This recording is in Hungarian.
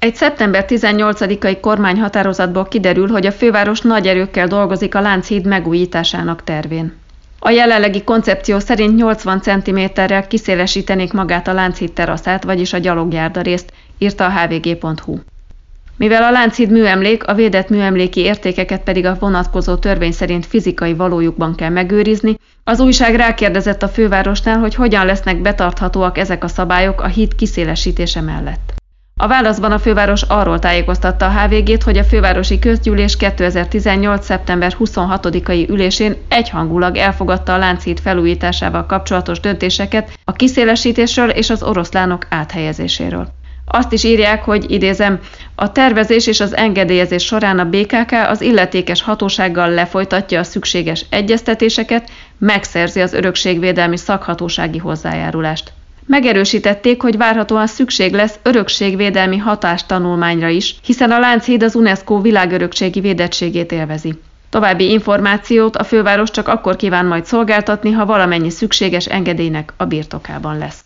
Egy szeptember 18-ai kormányhatározatból kiderül, hogy a főváros nagy erőkkel dolgozik a Lánchíd megújításának tervén. A jelenlegi koncepció szerint 80 cm-rel kiszélesítenék magát a Lánchíd teraszát, vagyis a gyalogjárda részt, írta a hvg.hu. Mivel a Lánchíd műemlék, a védett műemléki értékeket pedig a vonatkozó törvény szerint fizikai valójukban kell megőrizni, az újság rákérdezett a fővárosnál, hogy hogyan lesznek betarthatóak ezek a szabályok a híd kiszélesítése mellett. A válaszban a főváros arról tájékoztatta a HVG-t, hogy a fővárosi közgyűlés 2018. szeptember 26-ai ülésén egyhangulag elfogadta a Lánchíd felújításával kapcsolatos döntéseket a kiszélesítésről és az oroszlánok áthelyezéséről. Azt is írják, hogy idézem, a tervezés és az engedélyezés során a BKK az illetékes hatósággal lefolytatja a szükséges egyeztetéseket, megszerzi az örökségvédelmi szakhatósági hozzájárulást. Megerősítették, hogy várhatóan szükség lesz örökségvédelmi hatástanulmányra is, hiszen a Lánchíd az UNESCO világörökségi védettségét élvezi. További információt a főváros csak akkor kíván majd szolgáltatni, ha valamennyi szükséges engedélynek a birtokában lesz.